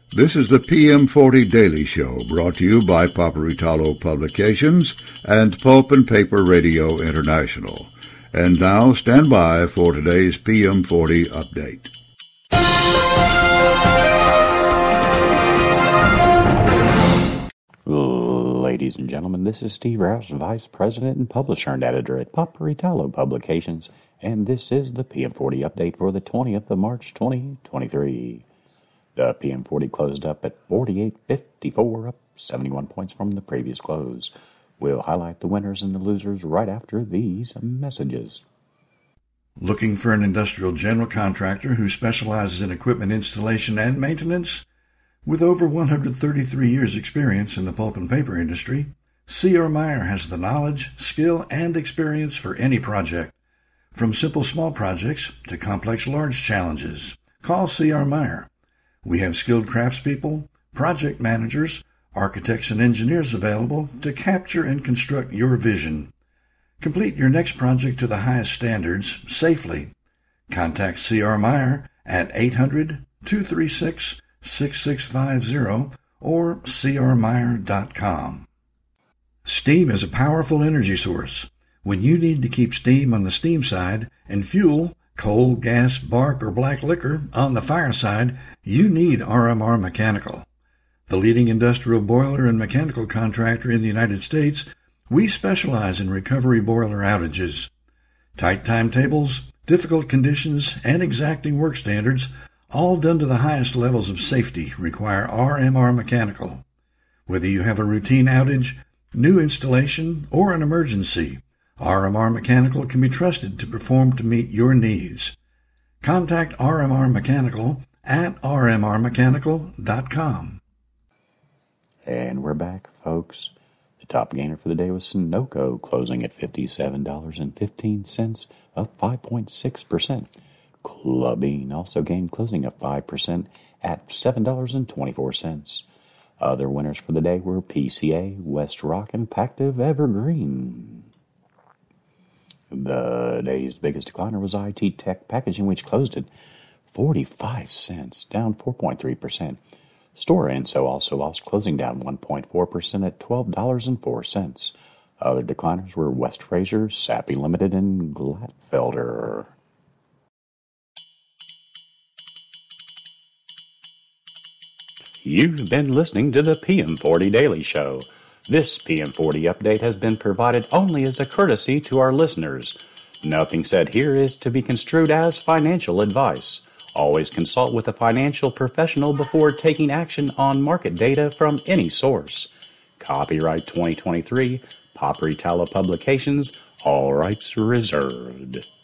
This is the PM40 Daily Show, brought to you by Paperitalo Publications and Pulp and Paper Radio International. And now, stand by for today's PM40 update. Ladies and gentlemen, this is Steve Rouse, Vice President and Publisher and Editor at Paperitalo Publications, and this is the PM40 update for the 20th of March, 2023. The PM40 closed up at 48.54, up 71 points from the previous close. We'll highlight the winners and the losers right after these messages. Looking for an industrial general contractor who specializes in equipment installation and maintenance? With over 133 years' experience in the pulp and paper industry, C.R. Meyer has the knowledge, skill, and experience for any project. From simple small projects to complex large challenges, call C.R. Meyer. We have skilled craftspeople, project managers, architects, and engineers available to capture and construct your vision. Complete your next project to the highest standards safely. Contact C.R. Meyer at 800-236-6650 or crmeyer.com. Steam is a powerful energy source. When you need to keep steam on the steam side and fuel, coal, gas, bark, or black liquor on the fire side, you need RMR Mechanical. The leading industrial boiler and mechanical contractor in the United States, we specialize in recovery boiler outages. Tight timetables, difficult conditions, and exacting work standards, all done to the highest levels of safety, require RMR Mechanical. Whether you have a routine outage, new installation, or an emergency, RMR Mechanical can be trusted to perform to meet your needs. Contact RMR Mechanical at rmrmechanical.com. And we're back, folks. The top gainer for the day was Sunoco, closing at $57.15, up 5.6%. Clubbean also gained, closing up 5% at $7.24. Other winners for the day were PCA, Westrock, and Pactiv Evergreen. The day's biggest decliner was IT Tech Packaging, which closed at 45 cents, down 4.3%. Stora Enso also lost, closing down 1.4% at $12.04. Other decliners were West Fraser, Sappi Limited, and Glatfelter. You've been listening to the PM40 Daily Show. This PM40 update has been provided only as a courtesy to our listeners. Nothing said here is to be construed as financial advice. Always consult with a financial professional before taking action on market data from any source. Copyright 2023, Paperitalo Publications, all rights reserved.